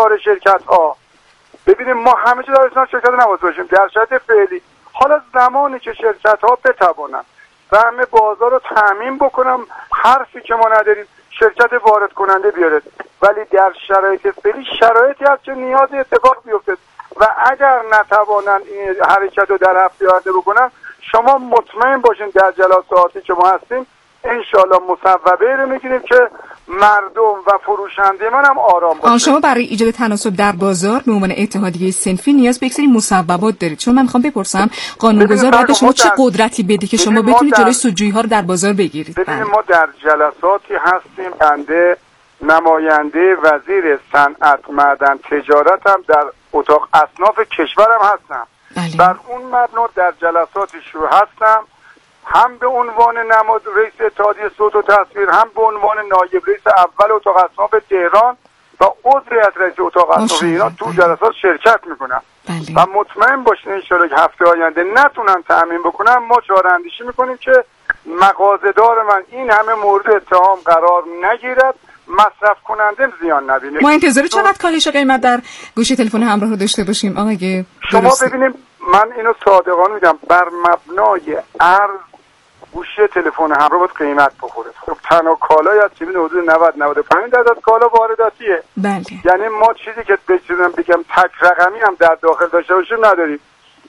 انحصار شرکت ها. ببینیم ما همه چیز در اسناد شرکت نباید باشیم در شرایط فعلی. حالا زمانی که شرکت ها بتوانن سهم بازار رو تامین بکنم، حرفی که ما نداریم، شرکت وارد کننده بیارد، ولی در شرایط فعلی شرایطی هست که نیاز اتفاق بیفته و اگر نتوانن این حرکت رو در هفته آینده بکنن، شما مطمئن باشین در جلساتی که ما هستیم انشالله مصوبه رو میگیریم که مردم و فروشنده من هم آرام باشه. شما برای ایجاد تناسب در بازار به عنوان اتحادیه صنفی نیاز به یک سری مصوبات دارید. چون من میخوام بپرسم قانونگذار باید به شما چه قدرتی بده که شما بتونید جلوی سودجویی ها رو در بازار بگیرید؟ ببینید ما در جلساتی هستیم، بنده نماینده وزیر صنعت معدن تجارت هم در اتاق اصناف کشورم هستم. بر اون مبنا در جلساتی شروع هستم، هم به عنوان نماد رئیس اتحادیه صوت و تصویر، هم به عنوان نایب رئیس اول اتاق اصناف تهران و عضو هیئت رئیس اتاق اصناف ایران تو جلسات شرکت میکنم. و مطمئن باشین ان شاءالله که هفته آینده نتونن تامین بکنن، ما چاره اندیشی میکنیم که مغازه‌دار من این همه مورد اتهام قرار نگیرد، مصرف کننده زیان نبینه. ما انتظار چقدر کاهش قیمت در گوشی تلفن همراه رو داشته باشیم آقای شما ببینیم، من اینو صادقانه میگم، بر مبنای عرض گوشی تلفن همراه باید قیمت بخوره. خب تنها کالایی هست که حدود 90-95% کالا وارداتیه. بله. یعنی ما چیزی که بگم تک رقمی هم در داخل داشته باشیم نداریم.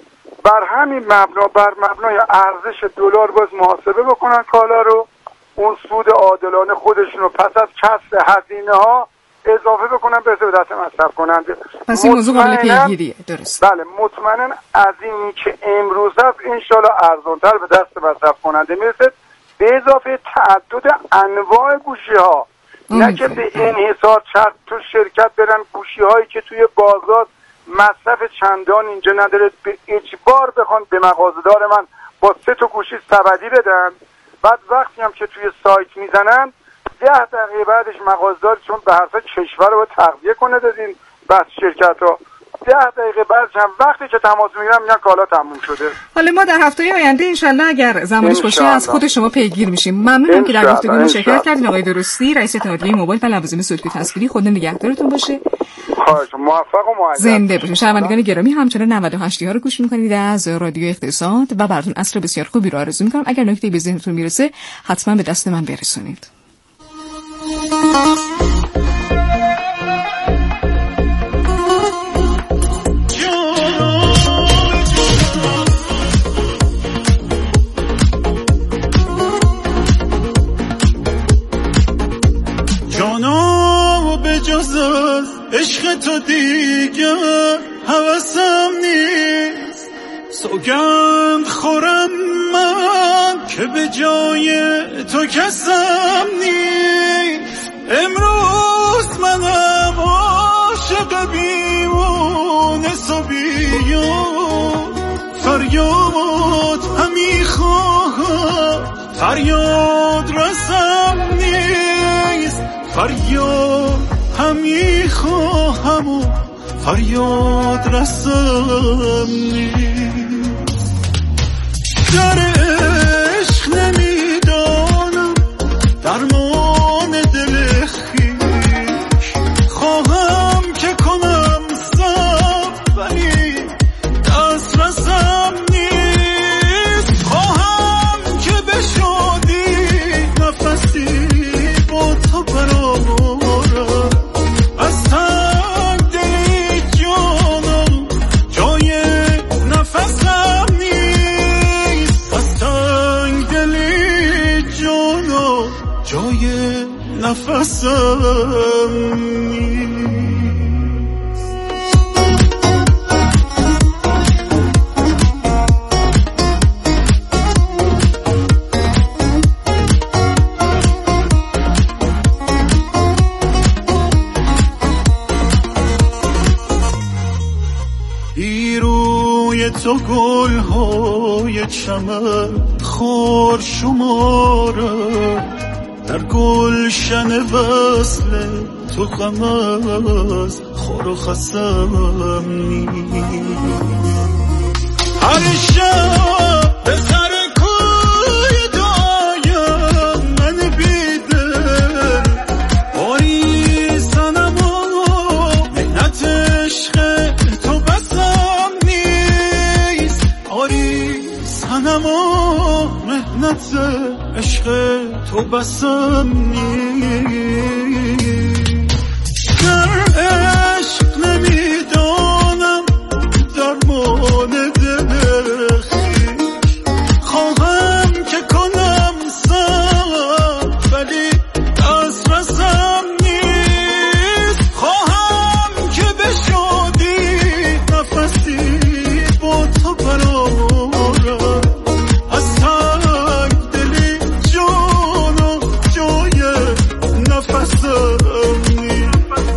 بر همین مبنا، بر مبنای ارزش دلار باز محاسبه بکنن کالا رو، اون سود عادلانه خودشون رو پس از کسر هزینه ها اضافه بکنن به دست مصرف کننده. پس این موضوع قابل پیگیریه. درست. بله، مطمئنا از اینی که امروز هست انشالله ارزان‌تر به دست مصرف کننده میرسه، به اضافه تعدد انواع گوشی ها. نه که به انحصار تو شرکت برن گوشی هایی که توی بازار مصرف چندان اینجا نداره به اجبار بخوان به مغازه‌دار من با 3 تا گوشی سبدی بدن، بعد وقتی هم که توی سایت میزنن 10 دقیقه بعدش مغازه‌دار چون به هر کشور رو تغذیه کنه دادین بس شرکت ها 10 دقیقه بعد هم وقتی که تماس میگیرم میگن کالا تموم شده. حالا ما در هفته آینده انشالله اگر زمانش باشه از خود شما پیگیر میشیم. ممنونم که در گفتگو شرکت کردین آقای درستی، رئیس اتحادیه موبایل و لوازم صوتی تصویری. خدا نگهدارتون باشه. خواهش موفق و مؤید زنده باشین. شنوندگان گرامی، همچنان 98 ها رو گوش میکنید از رادیو اقتصاد و براتون عصر بسیار خوبی رو آرزو میکنم. اگر نکته‌ای به ذهنتون میرسه حتما به دست من برسونید. جانا به جز عشق تو دیگه هوسم نیست، سوگند خورم من که به جای تو کسم نیست. امروز منم عاشق بیمونه صبیون، فریاد همی خواهم فریاد رسم نیست، فریاد همی خواهم و فریاد رسم نیست. در عشق نمیدانم درمان دل خویش، خواهم که کنم صبر ولی دست رسم نیست. خواهم که بشادی نفسی با تو برآورم، از تنگ دل جانم جای نفسم نیست، از تنگ دل جانم جای نفسم نیست. روی تو گل‌های چمن خار شماره، در گلشن وصل تو غم از خور و خسم نیست. هر شب به سر کوی دایم من بیدل باری سنم و منت تو بسم نیست. در عشق نمیدانم درمان دل خویش، خواهم که کنم صبر ولی دسترسم نیست. خواهم که به شادی نفسی با تو برارم، از تنگ دلی جان و جای نفسم نیست.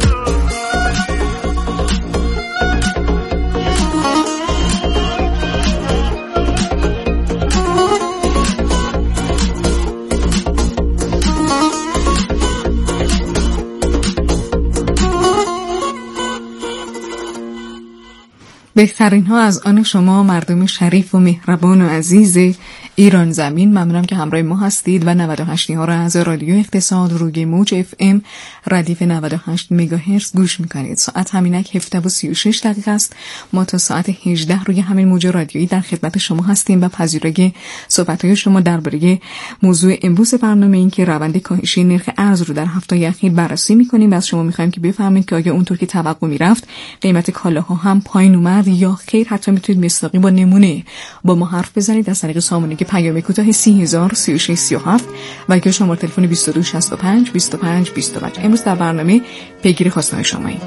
بهترین ها از آن شما مردم شریف و مهربان و عزیز ایران زمین. ممنونم که همراه ما هستید و 98 ها را از رادیو اقتصاد روی موج FM ردیف 98 مگاهرتز گوش میکنید. ساعت همینک 7:36 دقیقه است. ما تا ساعت 18 روی همین موج رادیویی در خدمت شما هستیم و پذیرای صحبت‌های شما درباره موضوع امروز برنامه این که روند کاهشی نرخ ارز رو در هفته اخیر بررسی میکنیم و از شما میخوایم که بفهمید که آیا اونطور که توقع میرفت قیمت کالاها هم پایین اومد یا خیر. حتی میتونید مصداقی با نمونه با ما حرف بزنید از طریق سامانه که پیام کوتاه 3003637 و یا شماره تلفن 2265 25 25. امروز در برنامه پیگیر خواسته‌های شماییم.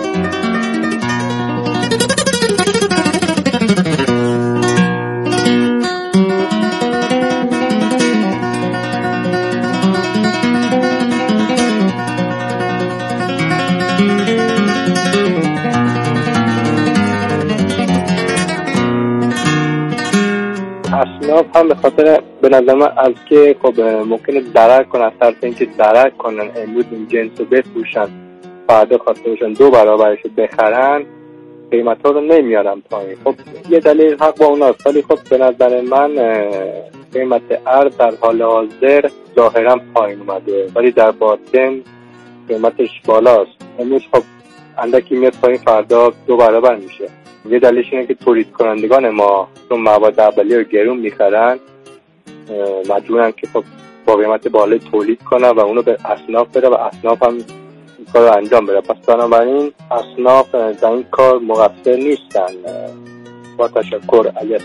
اصناف هم به خاطر به نظر من از که خب ممکنه ضرر کنن، از طرف اینکه ضرر کنن امروز این جنس رو بفروشن فردا خواسته باشن 2 برابرش رو بخرن، قیمت ها رو نمیارن پایین. خب یه دلیل حق با اوناست، ولی خب به نظر من قیمت ارز در حال حاضر ظاهرا پایین اومده ولی در باطن قیمتش بالاست. امروز خب اندکی میاد پایین، فردا 2 برابر میشه. یه دلیلش اینه که تولید کنندگان ما چون مواد اولیه رو گرون میخرن مجبورن که خب با قیمت بالای تولید کنن و اونو به اصناف بره و اصناف هم این کار رو انجام بده. پس بنابراین اصناف در این کار مقصر نیستن. با تشکر. علیه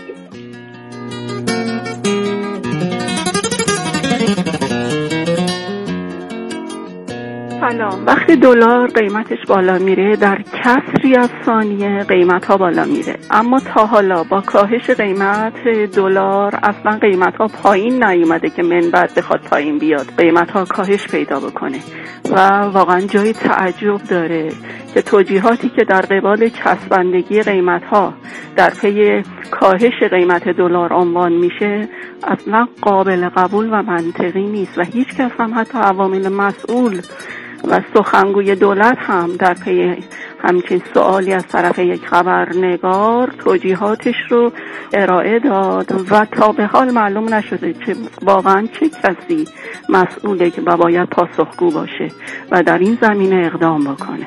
سلام. وقتی دلار قیمتش بالا میره در کسری از ثانیه قیمت ها بالا میره، اما تا حالا با کاهش قیمت دلار اصلا قیمت ها پایین نیومده که من بعد بخواد پایین بیاد قیمت ها کاهش پیدا بکنه و واقعا جای تعجب داره که توجیهاتی که در قبال چسبندگی قیمت ها در پی کاهش قیمت دلار عنوان میشه اصلا قابل قبول و منطقی نیست و هیچ کس هم حتی عوامل مسئول و سخنگوی دولت هم در پی همچین سوالی از طرف یک خبرنگار توجیهاتش رو ارائه داد و تا به حال معلوم نشده چه واقعا چه کسی مسئوله که باید پاسخگو باشه و در این زمینه اقدام بکنه.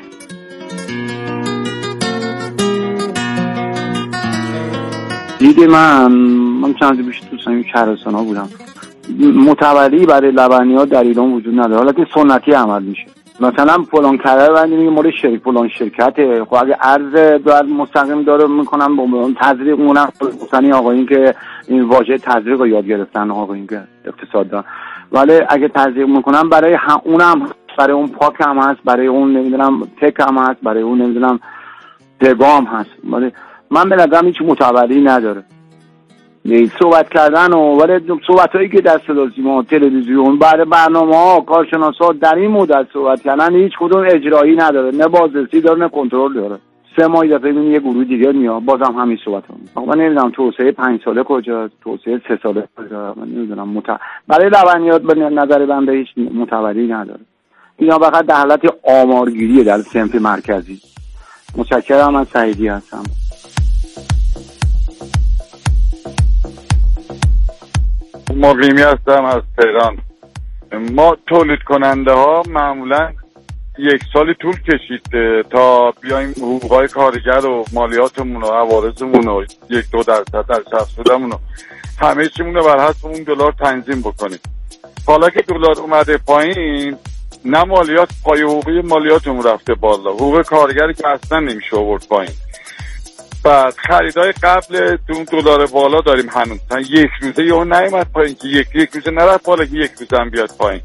دیگه من چند روز پیش تو شهرستان ها بودم. متولی برای لبنیات در ایران وجود نداره، حالا که سنتی عمل میشه. مثلا فلان کره بندی میگه مال فلان شرکته. خب اگه ارز دار مستقیم داره میکنن با تزریق، اونم مثلا آقایون که این واژه تزریق رو یاد گرفتن، آقایون که اقتصاد دارن، ولی اگه تزریق میکنن برای اونم، برای اون پاک هم هست، برای اون نمیدونم تک هم هست، برای اون نمیدونم دگام هست. ولی من به نظرم هیچ متولی نداره. صحبت کردن ولی صحبتایی که در صدا سیما تلویزیون بعد برنامه‌ها کارشناسا در این مدت صحبت کردن هیچ کدوم اجرایی نداره، نه بازرسی داره نه کنترل داره. 3 ماه دفعه میبینی یه گروه دیگه میاد بازم همین صحبت‌ها می‌کنه. من نمیدونم توسعه 5 ساله کجاست، توسعه 3 ساله کجاست، من نمیدونم. برای لبنیات به نظر بنده هیچ متولی نداره. اینا فقط در حالت آمارگیریه در صنف مرکزی. متشکرم. از سعیدی هستم. مقیمی هستم از تهران. ما تولید کننده ها معمولا 1 سالی طول کشید تا بیایم حقوقای کارگر و مالیاتمون و عوارضمون و 1-2% در شخص بودمون و همه چیمون رو بر حسب اون دلار تنظیم بکنیم. حالا که دلار اومده پایین، نه مالیات پای حقوقی مالیاتمون رفته بالا، حقوق کارگری که اصلا نمیشه آورد پایین. بعد خریدای قبل دلار بالا داریم هنوز، یک روزه یهو نیومد پایین که یک روزه نرفت بالا که یک روزه هم بیاد پایین.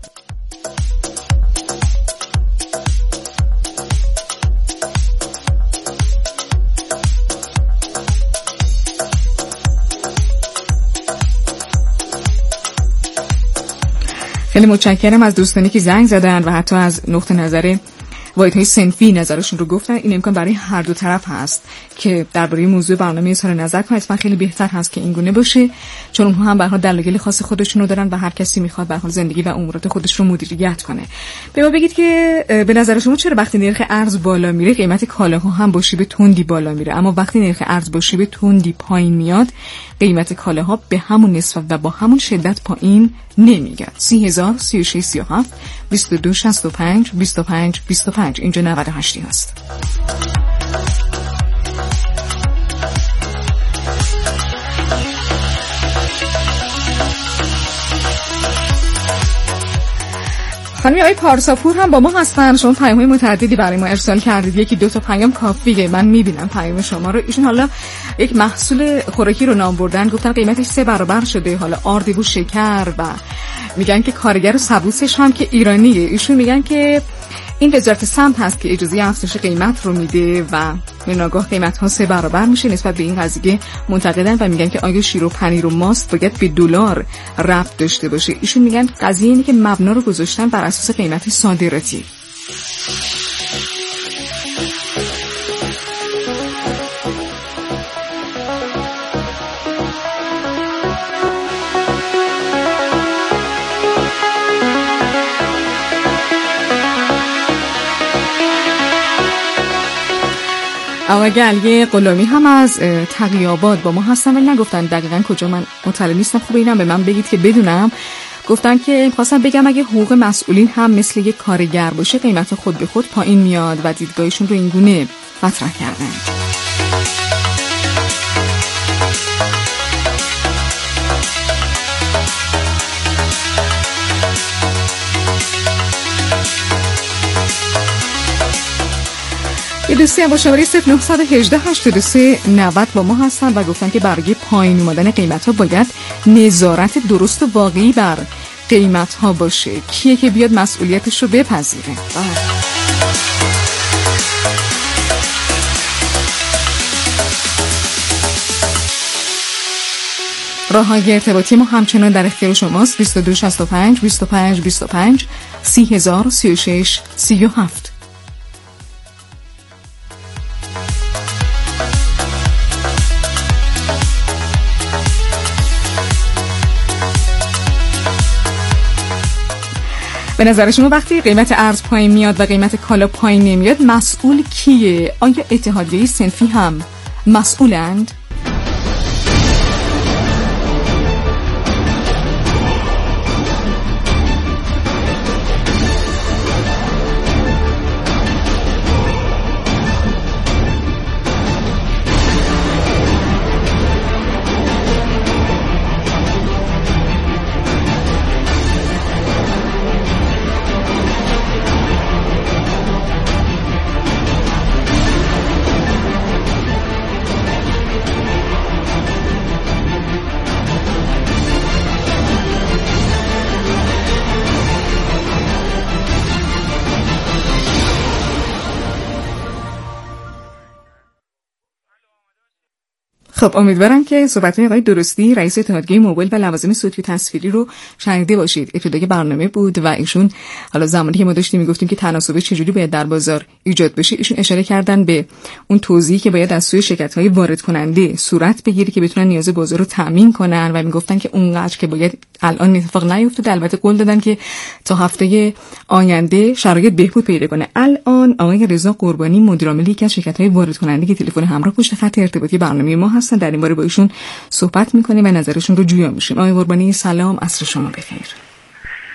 خیلی متشکرم از دوستانی که زنگ زدن و حتی از نقطه نظر واحدهای صنفی نظرشون رو گفتن. این امکان برای هر دو طرف هست که درباره موضوع برنامه اظهار نظر کنن. حتما خیلی بهتر هست که این گونه باشه، چون اونها هم به هر حال دلایل خاص خودشونو دارن و هر کسی میخواد به هر حال زندگی و امورات خودش رو مدیریت کنه. به ما بگید که به نظر شما چرا وقتی نرخ ارز بالا میره قیمت کالاها هم با شیب تندی بالا میره، اما وقتی نرخ ارز با شیب تندی پایین میاد قیمت کالاها به همون نسبت و با همون شدت پایین نمیاد؟ 30,000 36 37 22 65 25 25 اینجا 98 هست. خانمی آقای پارساپور هم با ما هستن. شما پیام‌های متعددی برای ما ارسال کردید، یکی دو تا پیام کافیه. من میبینم پیام شما رو. ایشون حالا یک محصول خوراکی رو نام بردن، گفتن قیمتش 3 برابر شده، حالا آرد و شکر، و میگن که کارگر و سبوسش هم که ایرانیه. ایشون میگن که این وزارت سمت هست که اجازه افزایش قیمت رو میده و به ناگاه قیمت ها 3 برابر میشه. نسبت به این قضیه منتقدن و میگن که آیا شیر و پنیر و ماست باید به دلار ربط داشته باشه. ایشون میگن قضیه اینه که مبنا رو گذاشتن بر اساس قیمت صادراتی. آقای علی غلامی هم از تقی‌آباد با ما هستن ولی نگفتن دقیقاً کجا. من مطلع نیستم، خوبه اینم به من بگید که بدونم. گفتن که خواستم بگم اگه حقوق مسئولین هم مثل یک کارگر باشه قیمت خود به خود پایین میاد و دیدگاهشون رو این گونه مطرح کردن. یه دوستی هم با شماره 0918 83 90 با ما هستن و گفتن که برای پایین اومدن قیمت ها باید نظارت درست و واقعی بر قیمت ها باشه. کیه که بیاد مسئولیتش رو بپذیره؟ راه‌های ارتباطی ما همچنان در اختیار شماست. 2265 25 25 30,000 36 37. به نظر شما وقتی قیمت ارز پایین میاد و قیمت کالا پایین نمیاد مسئول کیه؟ آیا اتحادیه صنفی هم مسئولند؟ خب امیدوارم که صحبت‌های آقای درستی رئیس اتحادیه موبایل و لوازم صوتی و تصویری رو شنیده باشید. ابتدای برنامه بود و ایشون حالا زمانی که ما داشتیم میگفتیم که تناسب چجوری باید در بازار ایجاد بشه، ایشون اشاره کردن به اون توزیعی که باید از سوی شرکت‌های وارد کننده صورت بگیره که بتونن نیاز بازار رو تامین کنن و میگفتن که اونقدر که باید الان اتفاق نیفته. البته قول دادن که تا هفته آینده شرایط بهبود پیدا کنه. الان آقای رضا قربانی مدیر عامل یکی از شرکت‌های وارد کننده که تلفن همراه پشت خط ارتباطی برنامه ما هستن، در این باره با ایشون صحبت می‌کنیم و نظرشون رو جویا می‌شیم. آقای قربانی سلام، عصر شما بخیر.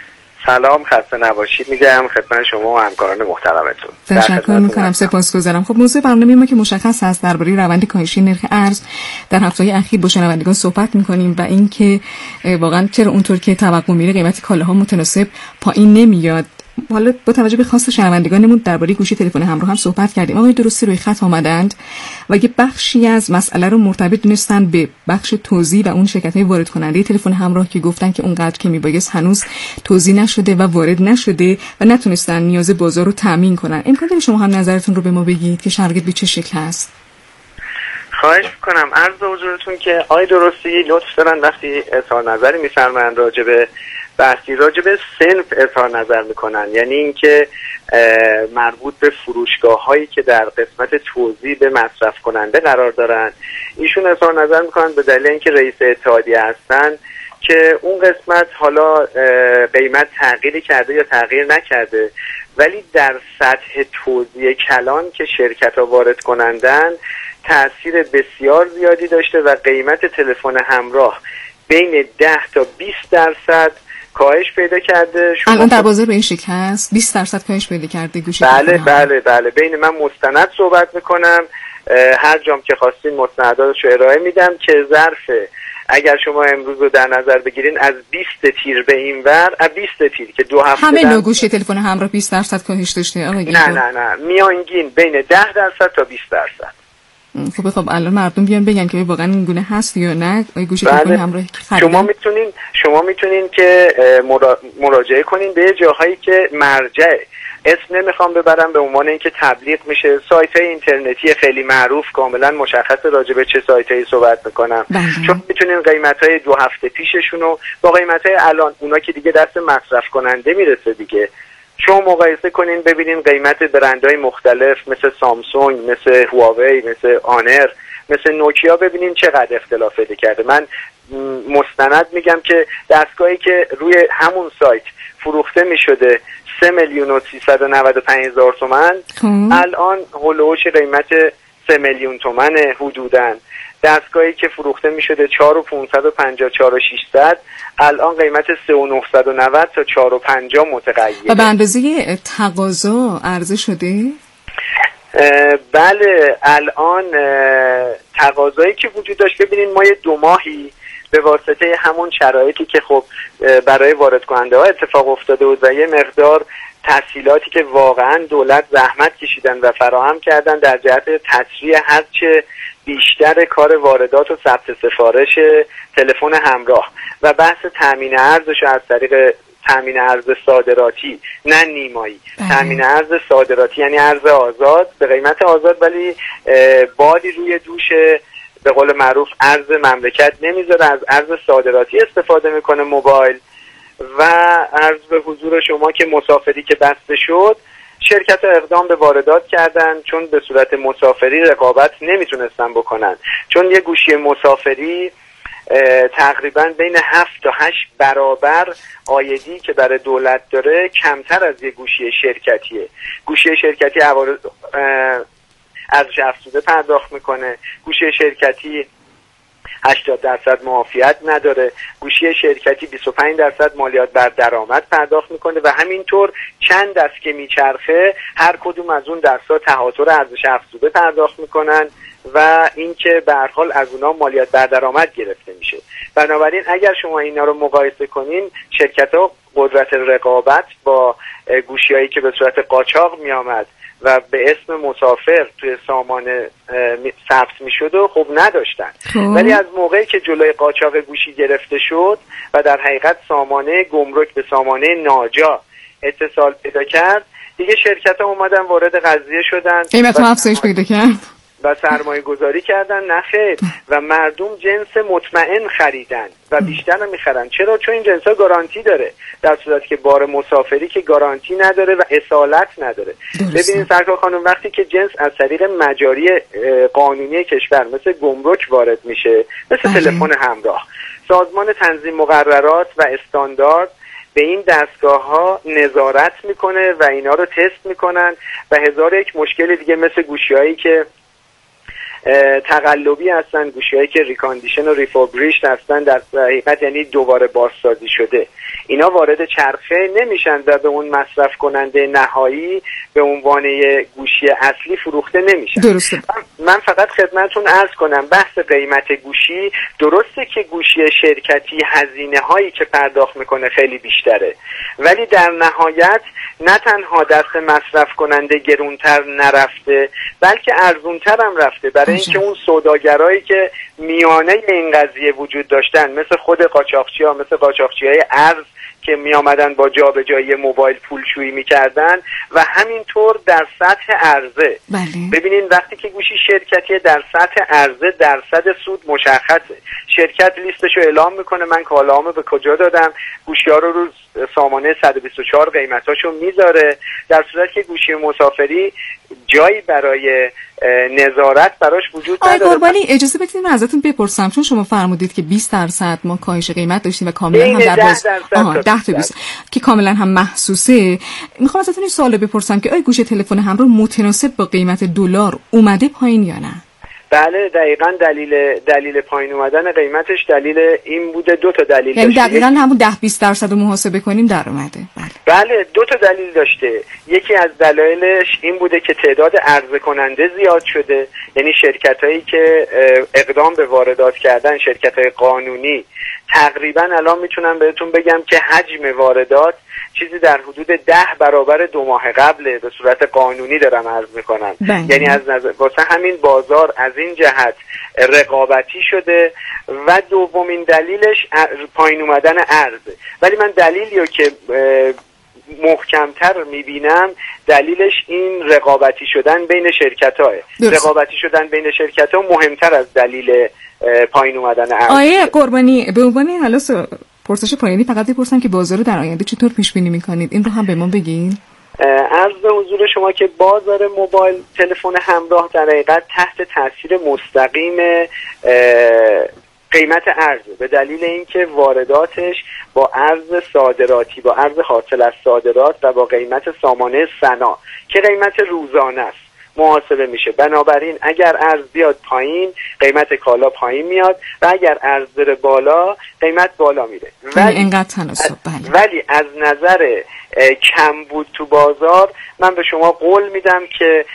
سلام، خسته نباشید میگم خدمت شما و همکاران محترمتون. تشکر میکنم، سپاسگزارم. خب موضوع برنامه ما که مشخص است درباره روند کاهش نرخ ارز در هفته‌های اخیر با شنوندگان صحبت میکنیم و اینکه واقعا چرا اونطور که توقع میره قیمت کالاها متناسب پایین نمیاد. حالا با توجه به خواست شنوندگانمون درباره گوشی تلفن همراه هم صحبت کردیم. آقای درستی روی خط آمدند و یه بخشی از مسئله رو مرتبط دونستن به بخش توزیع و اون شرکت‌های وارد کننده تلفن همراه که گفتن که اونقدر که میبایست هنوز توزیع نشده و وارد نشده و نتونستن نیاز بازار رو تامین کنن. امکان داره شما هم نظرتون رو به ما بگید که شرایط به چه شکل هست؟ خواهش میکنم. عرض به حضورتون که آقای درستی لطف دارن وقتی اظهار نظری می‌فرمایند راجع به بحثی راجع به صنف اظهار نظر میکنن، یعنی اینکه مربوط به فروشگاه هایی که در قسمت توزیع به مصرف کننده قرار دارن، ایشون اظهار نظر میکنن به دلیل اینکه رئیس اتحادیه هستن که اون قسمت حالا قیمت تغییری کرده یا تغییر نکرده، ولی در سطح توزیع کلان که شرکت ها وارد کنندن تأثیر بسیار زیادی داشته و قیمت تلفن همراه بین 10 تا 20% کاهش پیدا کرده. الان در بازار به این شکل هست 20% کاهش پیدا کرده گوشی؟ بله. بین من مستند صحبت میکنم، هر جام که خواستین مستنداتشو ارائه میدم که ظرف اگر شما امروز رو در نظر بگیرین از 20 تیر به این ور، از 20 تیر که 2 هفته همه نوع گوشی تلفن همراه 20% کاهش داشته. نه میانگین بین 10% تا 20%. خب الان مردم بیان بگن که واقعا این گونه هست یا نه. گوشی تلفن همراه شما میتونین که مراجعه کنین به جاهایی که مرجع اسم نمیخوام ببرم به عنوان اینکه تبلیغ میشه، سایت‌های اینترنتی خیلی معروف کاملا مشخص راجع به چه سایت‌هایی صحبت میکنم. چون میتونین قیمت‌های 2 هفته پیششون رو با قیمت‌های الان، اونا که دیگه دست مصرف کننده میرسه دیگه، شما مقایسه کنین ببینین قیمت برندهای مختلف مثل سامسونگ، مثل هواوی، مثل آنر، مثل نوکیا، ببینین چقدر اختلاف پیدا کرده. من مستند میگم که دستگاهی که روی همون سایت فروخته میشده 3,395,000 تومان الان هولوش قیمت 3 میلیون تومنه حدوداً. دستگاهی که فروخته میشده 4,550 4,600 الان قیمت 3,990 تا 4,050 متغیره. و به اندازه تقاضا عرضه شده؟ بله، الان تقاضایی که وجود داشت، ببینین ما 2 ماهی به واسطه همون شرایطی که خب برای وارد کننده ها اتفاق افتاده بود و یه مقدار تسهیلاتی که واقعا دولت زحمت کشیدن و فراهم کردن در جهت تسریع هرچه بیشتر کار واردات و ثبت سفارش تلفن همراه و بحث تامین ارزش از طریق تامین ارز صادراتی، نه نیمایی، تامین ارز صادراتی یعنی ارز آزاد به قیمت آزاد، ولی بادی روی دوش به قول معروف ارز مملکت نمیذاره، از ارز صادراتی استفاده میکنه موبایل. و عرض به حضور شما که مسافری که بسته شد، شرکت ها اقدام به واردات کردن، چون به صورت مسافری رقابت نمیتونستن بکنن، چون یه گوشی مسافری تقریبا بین 7 تا 8 برابر عایدی که برای دولت داره کمتر از یه گوشی شرکتیه. گوشی شرکتی ارزش افزوده پرداخت میکنه، گوشی شرکتی 80% معافیت نداره، گوشی شرکتی 25% مالیات بر درآمد پرداخت میکنه و همینطور چند دست که میچرخه هر کدوم از اون دست‌ها تهاتر ارزش افزوده پرداخت میکنن و اینکه به هر حال از اونها مالیات بر درآمد گرفته میشه. بنابراین اگر شما اینا رو مقایسه کنین، شرکت‌ها قدرت رقابت با گوشی‌هایی که به صورت قاچاق میامد و به اسم مسافر توی سامانه ثبت میشد و خب نداشتن. ولی از موقعی که جلوی قاچاق گوشی گرفته شد و در حقیقت سامانه گمرک به سامانه ناجا اتصال پیدا کرد، دیگه شرکت ها اومدن وارد قضیه شدن، قیمت ها افزایش پیدا کرد و سرمایه گذاری کردن. نخیر، و مردم جنس مطمئن خریدن و بیشتر هم میخرن. چرا؟ چون این جنس ها گارانتی داره، در صورتی که بار مسافری که گارانتی نداره و اصالت نداره. ببینید سرکار خانم، وقتی که جنس از طریق مجاری قانونی کشور مثل گمرک وارد میشه، مثل تلفن همراه، سازمان تنظیم مقررات و استاندارد به این دستگاه ها نظارت میکنه و اینا رو تست میکنن و هزار یک مشکل دیگه مثل گوشی‌هایی که تقلبی هستن، گوشی‌هایی که ریکاندیشن و ریفوربریشت هستن، در حقیقت یعنی دوباره بازسازی شده. اینا وارد چرخه نمیشن و به اون مصرف کننده نهایی به عنوان گوشی اصلی فروخته نمیشن. درسته. من فقط خدمتتون عرض کنم بحث قیمت گوشی، درسته که گوشی شرکتی هزینه هایی که پرداخت میکنه خیلی بیشتره، ولی در نهایت نه تنها دست مصرف کننده گرونتر نرفته بلکه ارزونتر هم رفته، برای اینکه اون سوداگرایی که میانه این قضیه وجود داشتن مثل خود قاچاقچی‌ها، مثل قاچاقچی‌های ارز که می آمدن با جابجایی موبایل پولشویی می‌کردن و همینطور در سطح عرضه. ببینین وقتی که گوشی شرکتی در سطح عرضه درصد سود مشخصه، شرکت لیستشو اعلام میکنه، من کالامو به کجا دادم، گوشی‌ها رو سامانه 124 قیمتاشو میذاره، در صورتی که گوشی مسافری جایی برای نظارت براش وجود نداره. قربانی اجازه بدید من ازتون بپرسم، چون شما فرمودید که 20% ما کاهش قیمت داشتیم و کاملا هم در 10 تا 20 که کاملا هم محسوسه. میخوام ازتون این سوال بپرسم که آیا گوشی تلفن همراه متناسب با قیمت دلار اومده پایین یا نه؟ بله دقیقاً دلیل پایین اومدن قیمتش دلیل این بوده، دو تا دلیل یعنی دقیقاً همون 10-20% رو محاسبه کنیم در اومده. بله دو تا دلیل داشته. یکی از دلایلش این بوده که تعداد عرضه کننده زیاد شده، یعنی شرکتایی که اقدام به واردات کردن، شرکتای قانونی، تقریباً الان میتونم بهتون بگم که حجم واردات چیزی در حدود 10 برابر 2 ماه قبله، به صورت قانونی دارم عرض میکنم. یعنی از نظر واسه همین بازار از این جهت رقابتی شده و دومین دلیلش پایین اومدن عرضه. ولی من دلیلیو که محکمتر میبینم دلیلش این رقابتی شدن بین شرکت‌ها. رقابتی شدن بین شرکت‌ها مهمتر از دلیل پایین اومدن عرضه. آیه قربانی به عنوان حالا پرسش پایانی فقط بپرسم که بازار در آینده چطور پیش بینی میکنید؟ این رو هم به ما بگین. عرض به حضور شما که بازار موبایل تلفن همراه در حقیقت تحت تاثیر مستقیم قیمت ارز، به دلیل اینکه وارداتش با ارز صادراتی، با ارز حاصل از صادرات و با قیمت سامانه سنا که قیمت روزانه است محاسبه میشه. بنابراین اگر ارز بیاد پایین قیمت کالا پایین میاد و اگر ارز بره بالا قیمت بالا میره. ولی از نظر کمبود تو بازار من به شما قول میدم که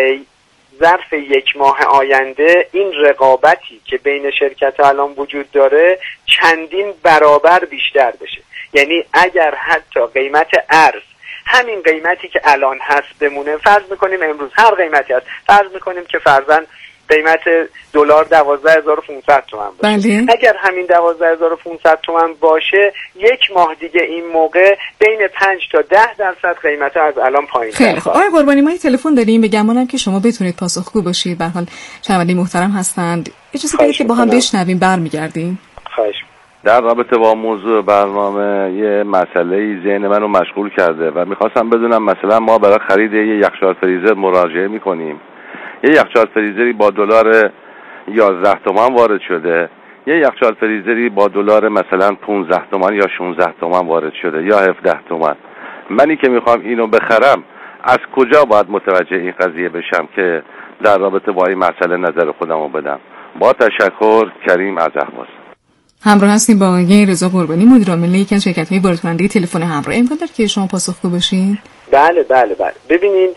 ظرف 1 ماه آینده این رقابتی که بین شرکت‌ها الان وجود داره چندین برابر بیشتر بشه. یعنی اگر حتی قیمت ارز همین قیمتی که الان هست بمونه، فرض میکنیم امروز هر قیمتی هست، فرض میکنیم که فرضاً قیمت دلار 12500 تومان باشه. اگر همین 12500 تومان باشه 1 ماه دیگه این موقع بین 5 تا 10% قیمت از الان پایین. خیلی خوب. آقای قربانی ما تلفن داریم، به گمانم که شما بتونید پاسخگو باشید. به هر حال شنونده محترم هستند، اجازه بدید که با هم بشنویم برمیگردیم. خواهش. در رابطه با موضوع برنامه یه مسئله ذهن منو مشغول کرده و میخواستم بدونم مثلا ما برای خرید یه یخچال فریزر مراجعه میکنیم، یه یخچال فریزری با دلار 11 تومان وارد شده، یه یخچال فریزری با دلار مثلا 15 تومان یا 16 تومان وارد شده یا 17 تومان. منی که میخوام اینو بخرم از کجا باید متوجه این قضیه بشم که در رابطه با این مسئله نظر خودمو بدم؟ با تشکر، کریم از اهواز. همراه هستیم با آقای رضا قربانی، مدیر عامل یکی از شرکت‌های وارد کننده تلفن همراه. امکان داره که شما پاسخگو باشید؟ بله. ببینین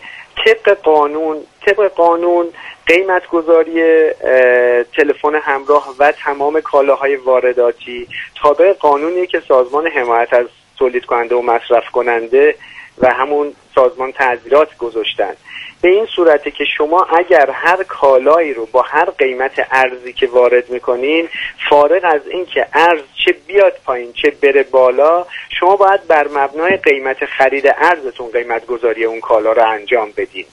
طبق قانون قیمت گذاری تلفن همراه و تمام کالاهای وارداتی تابع قانونی که سازمان حمایت از تولید کننده و مصرف کننده و همون سازمان تعزیرات گذاشتن. به این صورته که شما اگر هر کالایی رو با هر قیمت ارزی که وارد میکنین، فارغ از این که ارز چه بیاد پایین چه بره بالا، شما باید بر مبنای قیمت خرید ارزتون قیمت گذاری اون کالا رو انجام بدین.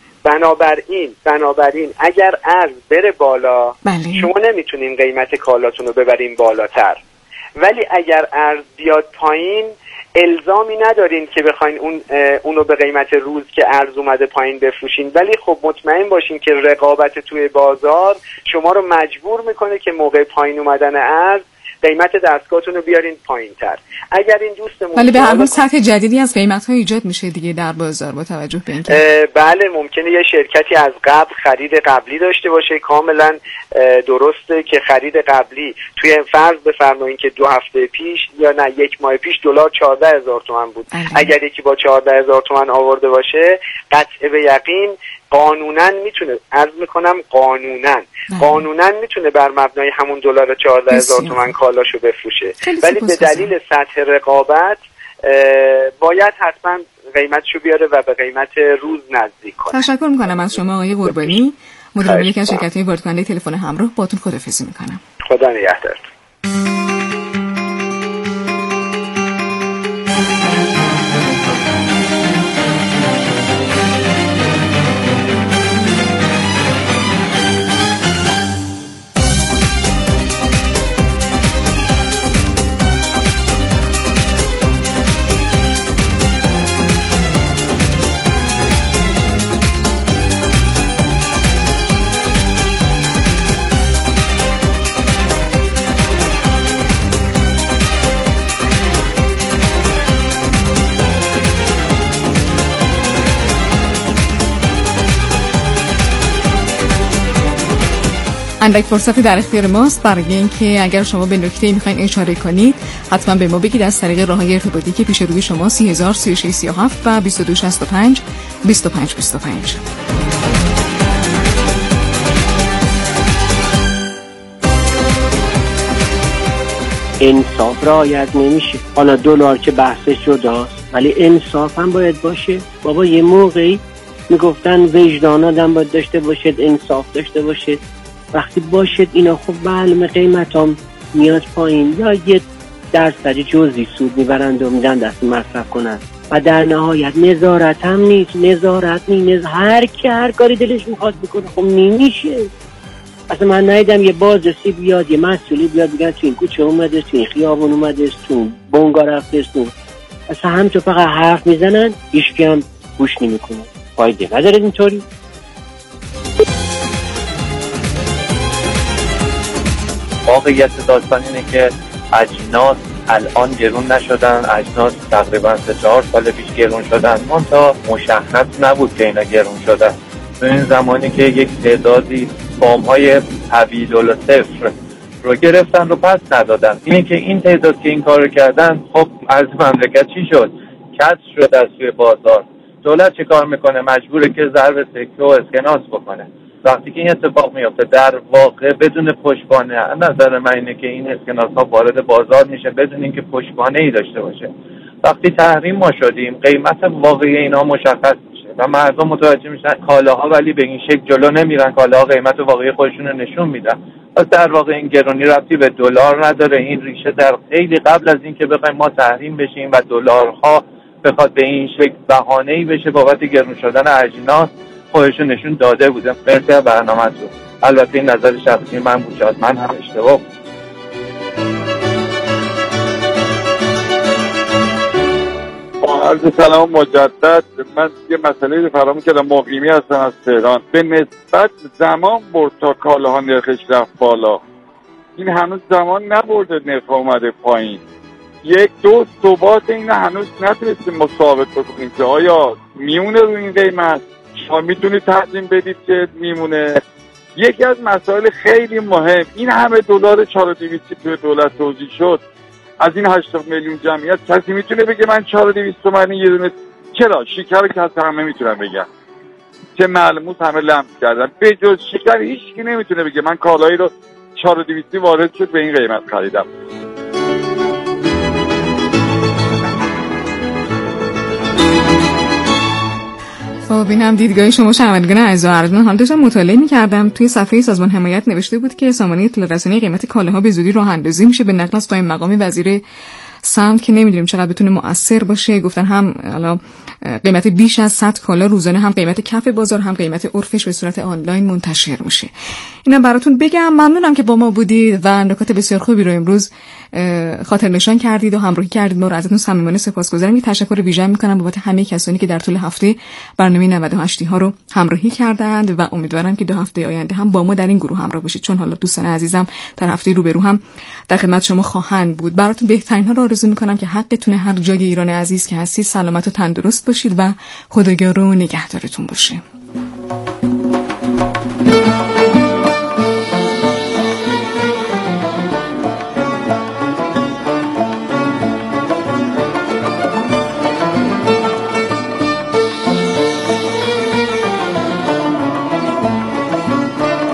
بنابراین اگر ارز بره بالا شما نمیتونین قیمت کالاتون رو ببرین بالاتر، ولی اگر ارز بیاد پایین الزامی ندارین که بخواین اونو به قیمت روز که ارز اومده پایین بفروشین، ولی خب مطمئن باشین که رقابت توی بازار شما رو مجبور میکنه که موقع پایین اومدن ارز قیمت دستگاهتون رو بیارین پایین‌تر. اگر این دوستمون ولی به هر حال سطح جدیدی از قیمت‌ها ایجاد میشه دیگه در بازار با توجه به اینکه بله ممکنه یه شرکتی از قبل خرید قبلی داشته باشه، کاملا درسته که خرید قبلی توی فرض بفرمایید که 2 هفته پیش یا نه 1 ماه پیش دلار 14,000 تومان بود. اگر یکی با 14,000 تومان آورده باشه قطع به یقین قانونا میتونه، عرض میکنم قانونا میتونه بر مبنای همون دلار 14,000 تومان کالاشو بفروشه، ولی به دلیل سطح رقابت باید حتما قیمتشو بیاره و به قیمت روز نزدیک کنه. تشکر میکنم از شما آقای قربانی، مدیر یکی از شرکت‌های وارد کننده تلفن همراه. باهاتون خداحافظی میکنم. خدا نگهدارتون. اندک فرصتی در اختیار ماست برای اینکه اگر شما به نکته‌ای می‌خواید اشاره کنید حتما به ما بگید از طریق راه‌های ارتباطی که پیش روی شما 30 36 37 و 22 65 25 25. انصاف رعایت نمیشه. حالا دلار که بحثش جداست ولی انصاف هم باید باشه. بابا یه موقعی میگفتن وجدان آدم باید داشته باشد، انصاف داشته باشد. وقتی باشد اینا خب معلومه قیمت هم میاد پایین یا یه درصد جزئی سود میبرند و میدن دست مصرف کنند و در نهایت نظارت هم نیست. هر کی هر کاری دلش میخواد بکنه. خب نمیشه. اصلا من ندیدم یه بازرسی بیاد، یه مسئولی بیاد بگن تو این کوچه اومده، تو این خیابون اومده، تو بونگا رفته، اصلا همینطور فقط حرف میزنن، هیچکی هم گوش نمیکنه. فایده نداره اینطوری. واقعیت داستان اینه که اجناس الان گرون نشدن، اجناس تقریبا 3-4 سال پیش گرون شدن، منتها مشخص نبود که اینا گرون شدن. تو این زمانی که یک تعدادی وام‌های طویل الصفر رو گرفتن رو پس ندادن. اینه که این تعداد که این کارو کردن، خب از مملکت چی شد؟ کسر شد از توی بازار. دولت چه کار میکنه؟ مجبوره که ضرب سکه و اسکناس بکنه. وقتی که این اتفاق میفته در واقع بدون پشتوانه، نظر من اینه که این اسکناس ها وارد بازار میشه بدون اینکه پشتوانه ای داشته باشه. وقتی تحریم ما شدیم قیمت واقعی اینا مشخص میشه و مردم متوجه میشن کالاها ولی به این شکل جلو نمیرن، کالاها قیمت واقعی خودشون رو نشون میدن. پس در واقع این گرونی ربطی به دلار نداره. این ریشه در خیلی قبل از اینکه بخوایم ما تحریم بشیم و دلارها بخواد به این شکل بهانه‌ای بشه بابت گرون شدن اجناس خودشو نشون داده بوده. مرسی از برنامه‌تون. البته این نظر شخصی من بود، شاید من هم اشتباه. عرض سلام مجدد. من یه مسئله فراموش کردم. مقیمی هستم از تهران. به نسبت زمان برد تا کالاها نرخش رفت بالا. این هنوز زمان نبرده، نرخ اومده پایین. 1-2 ثبات این هنوز نتونستیم ثابت بکنیم که آیا میمونه روی این قیمت. شما میتونید تضمین بدید که میمونه. یکی از مسائل خیلی مهم، این همه دلار 4200 توی دولت توزیع شد از این 80 میلیون جمعیت، کسی میتونه بگه من 4200 تومانی یه دونه؟ چرا؟ شکر که اصلا همه میتونن بگن که ملموس همه لمس کردن. به جز شکر هیچکی نمیتونه بگه من کالایی رو 4200 وارد شد به این قیمت خریدم. خب اینم دیدگاه شما شنوندگان اعزا ارجمند. حالا داشتم مطالعه می‌کردم توی صفحه سازمان حمایت نوشته بود که سامانه اطلاع رسانی قیمت کالاها به زودی راه اندازی میشه به نقل از قائم مقام وزیر سمت که نمیدونیم چقدر بتونه مؤثر باشه. گفتن هم حالا قیمت بیش از 100 کالا روزانه هم قیمت کف بازار هم قیمت عرفش به صورت آنلاین منتشر میشه. اینم براتون بگم. ممنونم که با ما بودید و نکات بسیار خوبی رو امروز خاطر نشان کردید و همراهی کردید. ما رو ازتون صمیمانه سپاسگزارم. تشکر ویژه میکنم بابت همه کسانی که در طول هفته برنامه 98 ها رو همراهی کردند و امیدوارم که 2 هفته آینده هم با ما در این گروه همراه باشید، چون حالا دوستان عزیزم در هفته روبرو هم در خدمت شما خواهند بود. براتون بهترین ها رو آرزو میکنم که حقتونه هر جای ایران عزیز که هستید سلامت و تندرست باشید و خداگاه رو نگهدارتون باشه.